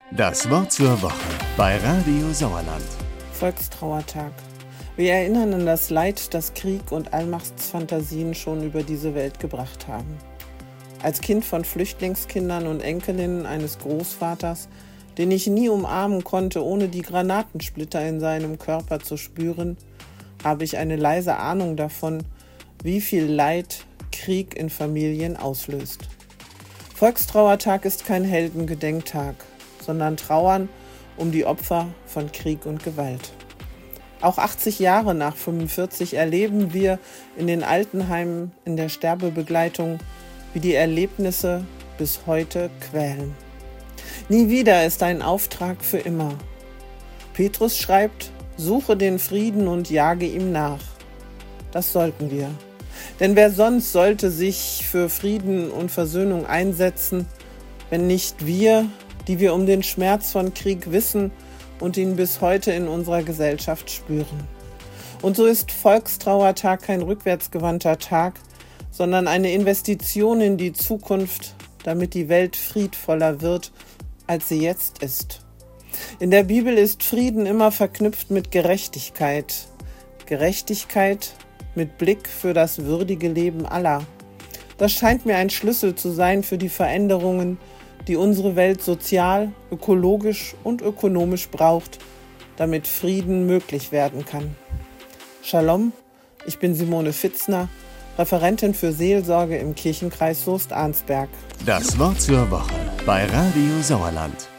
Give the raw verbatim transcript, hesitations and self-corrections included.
Das Wort zur Woche bei Radio Sauerland. Volkstrauertag. Wir erinnern an das Leid, das Krieg und Allmachtsfantasien schon über diese Welt gebracht haben. Als Kind von Flüchtlingskindern und Enkelinnen eines Großvaters, den ich nie umarmen konnte, ohne die Granatensplitter in seinem Körper zu spüren, habe ich eine leise Ahnung davon, wie viel Leid Krieg in Familien auslöst. Volkstrauertag ist kein Heldengedenktag, sondern Trauern um die Opfer von Krieg und Gewalt. Auch achtzig Jahre nach fünfundvierzig erleben wir in den Altenheimen in der Sterbebegleitung, wie die Erlebnisse bis heute quälen. Nie wieder ist ein Auftrag für immer. Petrus schreibt, suche den Frieden und jage ihm nach. Das sollten wir. Denn wer sonst sollte sich für Frieden und Versöhnung einsetzen, wenn nicht wir, die wir um den Schmerz von Krieg wissen und ihn bis heute in unserer Gesellschaft spüren. Und so ist Volkstrauertag kein rückwärtsgewandter Tag, sondern eine Investition in die Zukunft, damit die Welt friedvoller wird, als sie jetzt ist. In der Bibel ist Frieden immer verknüpft mit Gerechtigkeit. Gerechtigkeit mit Blick für das würdige Leben aller. Das scheint mir ein Schlüssel zu sein für die Veränderungen, die unsere Welt sozial, ökologisch und ökonomisch braucht, damit Frieden möglich werden kann. Shalom, ich bin Simone Fitzner, Referentin für Seelsorge im Kirchenkreis Soest-Arnsberg. Das Wort zur Woche bei Radio Sauerland.